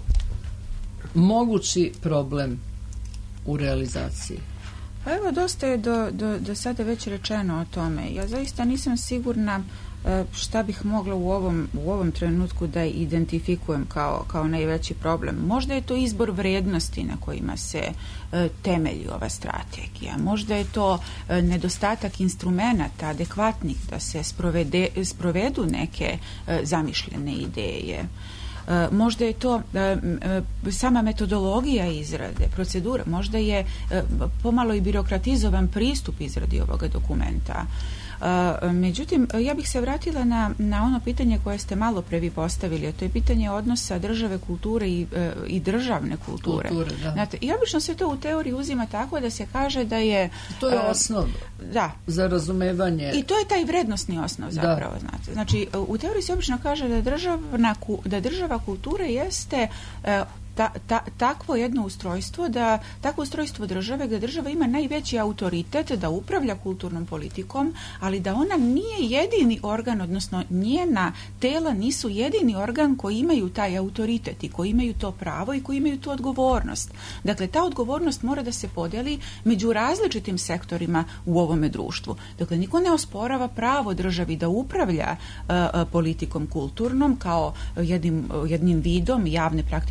mogući problem u realizaciji? Pa evo, dosta je do, do, do sada već rečeno o tome. Ja zaista nisam sigurna e, šta bih mogla u ovom, u ovom trenutku da identifikujem kao, kao najveći problem. Možda je to izbor vrednosti na kojima se e, temelji ova strategija. Možda je to e, nedostatak instrumenata adekvatnih da se sprovede, sprovedu neke e, zamišljene ideje. E, možda je to e, e, sama metodologija izrade, procedura, možda je e, pomalo i birokratizovan pristup izradi ovoga dokumenta. E, međutim, ja bih se vratila na, na ono pitanje koje ste malo pre vi postavili, a to je pitanje odnosa države kulture i, e, i državne kulture. Kulture, da. Znate, i obično se to u teoriji uzima tako da se kaže da je... To je e, osnov Da. za razumevanje. I to je taj vrednosni osnov zapravo, Da. znate. Znači, u teoriji se obično kaže da državna, ku- da država kulture jeste e, ta, ta, takvo jedno ustrojstvo, da takvo ustrojstvo države gde država ima najveći autoritet da upravlja kulturnom politikom, ali da ona nije jedini organ, odnosno njena tela nisu jedini organ koji imaju taj autoritet i koji imaju to pravo i koji imaju tu odgovornost. Dakle, ta odgovornost mora da se podeli među različitim sektorima u ovome društvu. Dakle, niko ne osporava pravo državi da upravlja uh, politikom kulturnom kao jednim, jednim vidom javne praktične politike,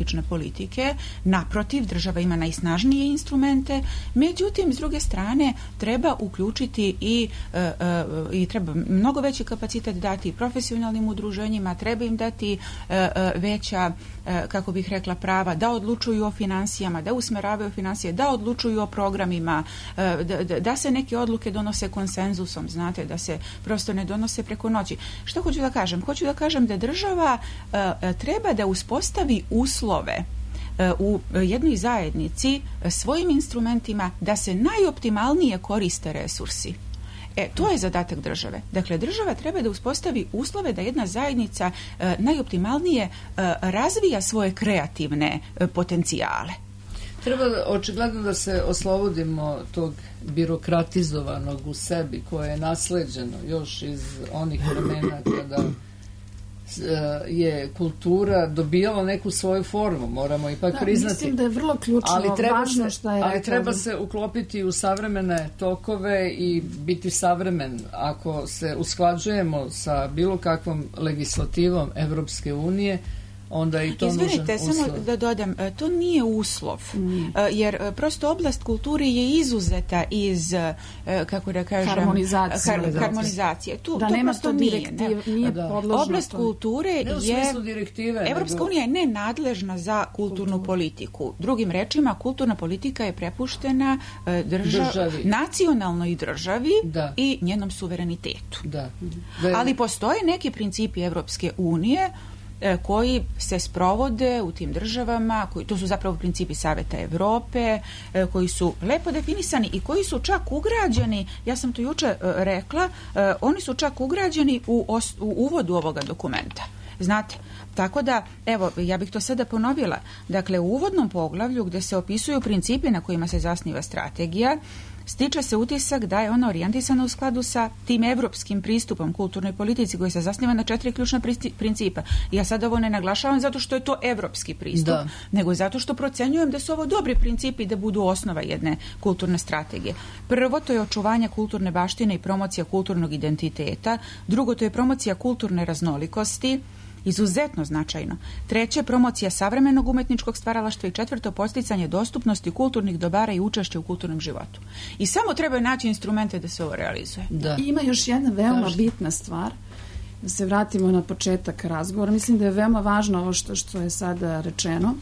politike. Naprotiv, država ima najsnažnije instrumente, međutim, s druge strane, treba uključiti i, e, e, i treba mnogo veći kapacitet dati i profesionalnim udruženjima, treba im dati e, e, veća, e, kako bih rekla, prava da odlučuju o finansijama, da usmeravaju financije, da odlučuju o programima, e, da, da, da se neke odluke donose konsenzusom, znate, da se prosto ne donose preko noći. Što hoću da kažem? Hoću da kažem da država e, treba da uspostavi uslove e, u jednoj zajednici e, svojim instrumentima da se najoptimalnije koriste resursi. E, to je zadatak države. Dakle, država treba da uspostavi uslove da jedna zajednica e, najoptimalnije e, razvija svoje kreativne e, potencijale. Treba očigledno da se oslobodimo tog birokratizovanog u sebi koje je nasleđeno još iz onih vremena kada je kultura dobijala neku svoju formu, moramo ipak da, priznati. Mislim da je vrlo ključno, ali treba važno se, šta je ali rekao. treba se uklopiti u savremene tokove i biti savremen. Ako se usklađujemo sa bilo kakvom legislativom Evropske unije, onda i to Izvinite, nužan samo uslov. da dodam, to nije uslov, mm. jer prosto oblast kulture je izuzeta iz, kako da kažem, harmonizacije. Har, harmonizacije. Tu, da to nema prosto to nije. direktiv, Ne. nije da. podložno. Oblast kulture ne u je... smislu direktive. Evropska nego... unija je nenadležna za kulturnu Kultur. politiku. Drugim rečima, kulturna politika je prepuštena drža, državi. nacionalnoj državi da. i njenom suverenitetu. Da. Da je... Ali postoje neki principi Evropske unije koji se sprovode u tim državama, koji, to su zapravo principi Saveta Evrope, koji su lepo definisani i koji su čak ugrađeni, ja sam to juče rekla, oni su čak ugrađeni u, os, u uvodu ovoga dokumenta. Znate, tako da, evo, ja bih to sada ponovila. Dakle, u uvodnom poglavlju gde se opisuju principi na kojima se zasniva strategija, stiče se utisak da je ona orijentisana u skladu sa tim evropskim pristupom kulturnoj politici koji se zasniva na četiri ključna principa. Ja sad ovo ne naglašavam zato što je to evropski pristup, da. nego zato što procenjujem da su ovo dobri principi da budu osnova jedne kulturne strategije. Prvo, to je očuvanje kulturne baštine i promocija kulturnog identiteta. Drugo, to je promocija kulturne raznolikosti, izuzetno značajno. Treće, promocija savremenog umetničkog stvaralaštva i četvrto, podsticanje dostupnosti kulturnih dobara i učešća u kulturnom životu. I samo treba naći instrumente da se ovo realizuje. Da. I ima još jedna veoma Daži. bitna stvar, da se vratimo na početak razgovora. Mislim da je veoma važno ovo što, što je sada rečeno,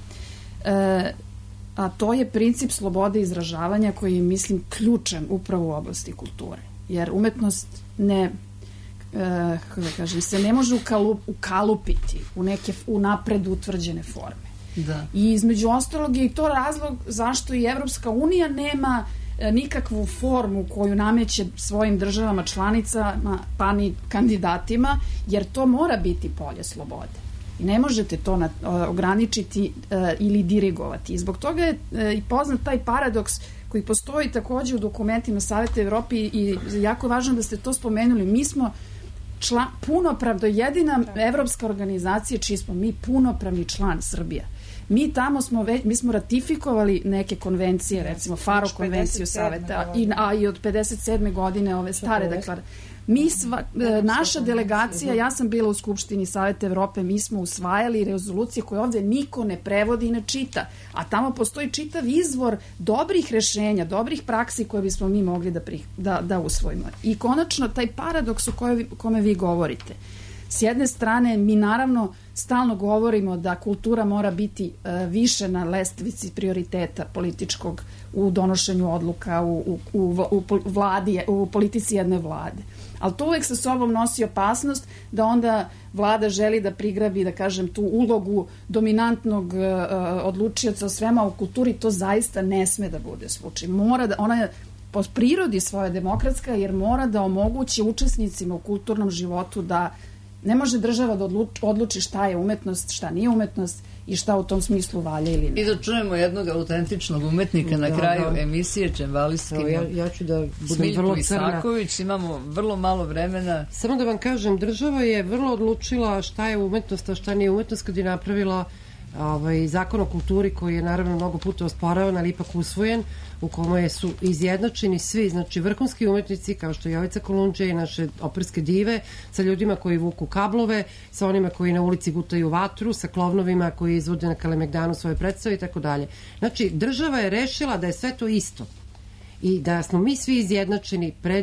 e, a to je princip slobode izražavanja koji je, mislim, ključan upravo u oblasti kulture. Jer umetnost ne... Uh, kako da kažem, se ne može ukalup, ukalupiti u neke unapred utvrđene forme. Da. I između ostalog je i to razlog zašto i Evropska unija nema e, nikakvu formu koju nameće svojim državama članicama pa ni kandidatima, jer to mora biti polje slobode. I ne možete to na, o, ograničiti e, ili dirigovati. I zbog toga je e, i poznat taj paradoks koji postoji takođe u dokumentima Saveta Evrope i jako je važno da ste to spomenuli. Mi smo član, punopravno, jedina evropska organizacija čiji smo mi punopravni član, Srbija. Mi tamo smo već, mi smo ratifikovali neke konvencije, recimo Faro konvenciju Saveta, i, a i od pedeset sedme godine ove stare deklaracije. Mi sva, naša delegacija, ja sam bila u Skupštini Saveta Evrope, mi smo usvajali rezolucije koje ovde niko ne prevodi i ne čita, a tamo postoji čitav izvor dobrih rešenja, dobrih praksi koje bismo mi mogli da, pri, da, da usvojimo. I konačno, taj paradoks o kome vi, kome vi govorite. S jedne strane, mi naravno stalno govorimo da kultura mora biti uh, više na lestvici prioriteta političkog u donošenju odluka, u, u, u, u, vladi, u politici jedne vlade. Ali to uvek sa sobom nosi opasnost da onda vlada želi da prigrabi, da kažem, tu ulogu dominantnog uh, odlučioca o svema u kulturi. To zaista ne sme da bude slučaj. Mora da, ona je po prirodi svoje demokratska, jer mora da omogući učesnicima u kulturnom životu da ne može država da odluči, odluči šta je umetnost, šta nije umetnost i šta u tom smislu valja ili ne. I da čujemo jednog autentičnog umetnika da, na kraju da. emisije Čembalistkim. Ja, ja ću da budem vrlo crna. Isaković, imamo vrlo malo vremena. Samo da vam kažem, država je vrlo odlučila šta je umetnost, a šta nije umetnost kad je napravila ovaj, zakon o kulturi koji je naravno mnogo puta osporavan, ali ipak usvojen, u kome su izjednačeni svi, znači vrhunski umetnici kao što je Jovica Kolundžija i naše operske dive, sa ljudima koji vuku kablove, sa onima koji na ulici gutaju vatru, sa klovnovima koji izvode na Kalemegdanu svoje predstave i tako dalje. Znači, država je rešila da je sve to isto i da smo mi svi izjednačeni pred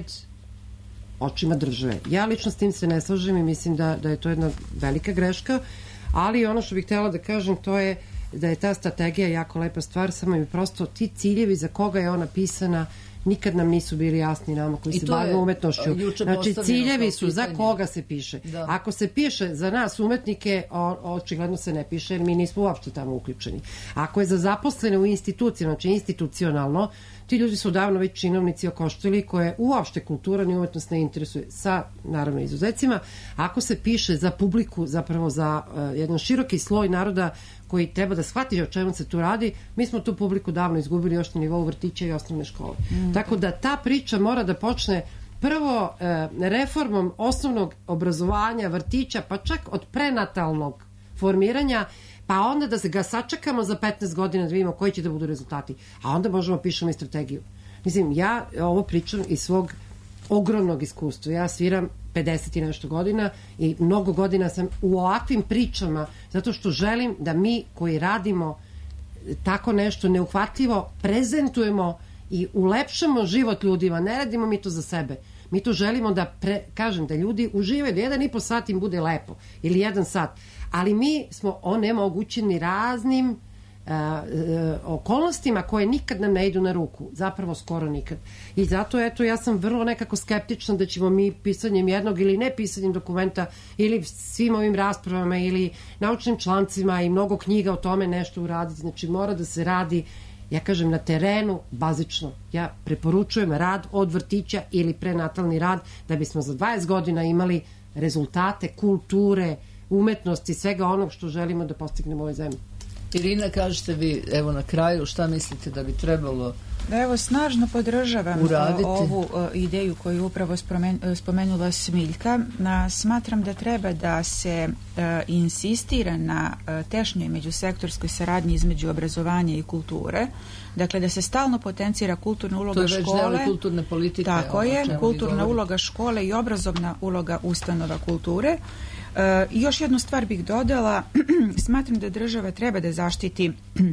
očima države. Ja lično s tim se ne slažem i mislim da, da je to jedna velika greška, ali ono što bih htjela da kažem to je da je ta strategija jako lepa stvar, samo mi prosto ti ciljevi za koga je ona pisana nikad nam nisu bili jasni nama koji I se to bavimo je, umetnošću. uh, juče Znači postavljeno ciljevi kao su za pitanje. koga se piše. Da. Ako se piše za nas umetnike, o, očigledno se ne piše jer mi nismo uopšte tamo uključeni. Ako je za zaposlene u institucijama, znači institucionalno, ti ljudi su davno već činovnici okoštili koje uopšte kultura ni umetnost ne interesuje, sa naravno izuzecima. Ako se piše za publiku, zapravo za uh, jedan široki sloj naroda koji treba da shvati o čemu se tu radi, mi smo tu publiku davno izgubili još na nivou vrtića i osnovne škole. Mm. Tako da ta priča mora da počne prvo e, reformom osnovnog obrazovanja, vrtića, pa čak od prenatalnog formiranja, pa onda da se ga sačekamo za petnaest godina da vidimo koji će da budu rezultati. A onda možemo pišemo i strategiju. Mislim, ja ovo pričam iz svog ogromnog iskustva. Ja sviram pedeset i nešto godina i mnogo godina sam u ovakvim pričama zato što želim da mi koji radimo tako nešto neuhvatljivo prezentujemo i ulepšamo život ljudima. Ne radimo mi to za sebe. Mi to želimo da, pre, kažem, da ljudi uživaju, da jedan i po sat im bude lepo ili jedan sat. Ali mi smo onemogućeni raznim uh, uh, okolnostima koje nikad nam ne idu na ruku. Zapravo skoro nikad. I zato, eto, ja sam vrlo nekako skeptična da ćemo mi pisanjem jednog ili ne pisanjem dokumenta ili svim ovim raspravama ili naučnim člancima i mnogo knjiga o tome nešto uraditi. Znači, mora da se radi, ja kažem, na terenu, bazično. Ja preporučujem rad od vrtića ili prenatalni rad da bismo za dvadeset godina imali rezultate kulture, umetnosti, svega onog što želimo da postignemo u ovoj zemlji. Irina, kažete vi, evo na kraju, šta mislite da bi trebalo Da, evo, snažno podržavam uraditi ovu uh, ideju koju upravo spomen, spomenula Smiljka. Uh, smatram da treba da se uh, insistira na uh, tešnjoj međusektorskoj saradnji između obrazovanja i kulture. Dakle, da se stalno potencira kulturna uloga škole. To je već deo kulturne politike. Tako je, kulturna uloga škole i obrazovna uloga ustanova kulture. Uh, I još jednu stvar bih dodala. Smatram da država treba da zaštiti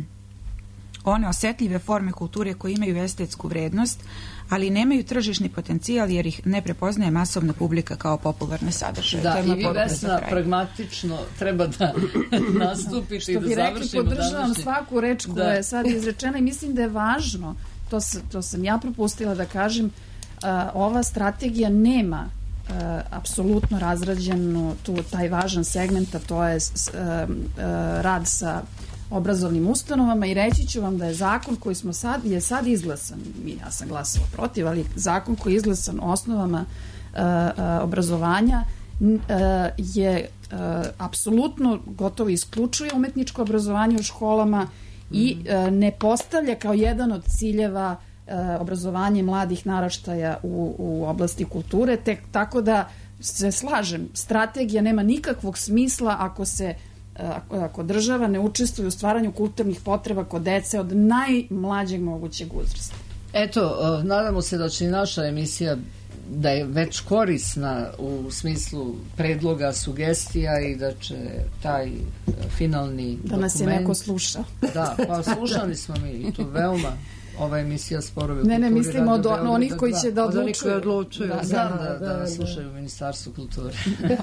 one osetljive forme kulture koje imaju estetsku vrednost, ali nemaju tržišni potencijal jer ih ne prepoznaje masovna publika kao popularne sadržaje. Da, i vi, Vesna, pragmatično treba da nastupite i da završimo današnje. Što bi rekli, podržavam svaku reč koja da. je sad izrečena i mislim da je važno, to, to sam ja propustila da kažem, uh, ova strategija nema uh, apsolutno razrađenu tu, taj važan segment, a to je s, uh, uh, rad sa obrazovnim ustanovama i reći ću vam da je zakon koji smo sad, je sad izglasan, ja sam glasala protiv, ali zakon koji je izglasan o osnovama uh, uh, obrazovanja uh, je uh, apsolutno gotovo isključuje umetničko obrazovanje u školama i uh, ne postavlja kao jedan od ciljeva uh, obrazovanje mladih naraštaja u, u oblasti kulture, tek tako da se slažem, strategija nema nikakvog smisla ako se Ako, ako država ne učestvuje u stvaranju kulturnih potreba kod dece od najmlađeg mogućeg uzrasta. Eto, nadamo se da će i naša emisija da je već korisna u smislu predloga, sugestija i da će taj finalni da dokument... nas je neko sluša. Da, pa slušali smo mi i to veoma ova emisija Sporovi u kulturi. Ne, ne, mislimo od onih koji će da odlučuju. Od onih koji odlučuju. Da, znam da, da, da, da slušaju u Ministarstvu kulture.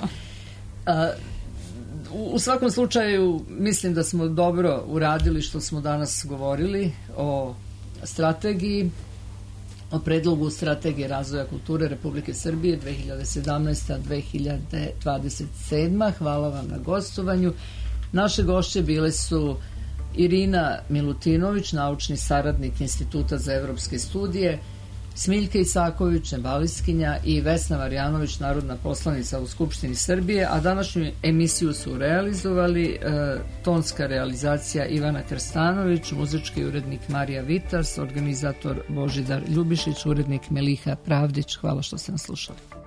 A, u svakom slučaju mislim da smo dobro uradili što smo danas govorili o strategiji, o predlogu strategije razvoja kulture Republike Srbije dve hiljade sedamnaesta do dve hiljade dvadeset sedma. Hvala vam na gostovanju. Naše gošće bile su Irina Milutinović, naučni saradnik Instituta za evropske studije, Smiljka Isaković, nebaliskinja, i Vesna Marjanović, narodna poslanica u Skupštini Srbije, a današnju emisiju su realizovali e, tonska realizacija Ivana Krstanović, muzički urednik Marija Vitars, organizator Božidar Ljubišić, urednik Meliha Pravdić. Hvala što ste nas slušali.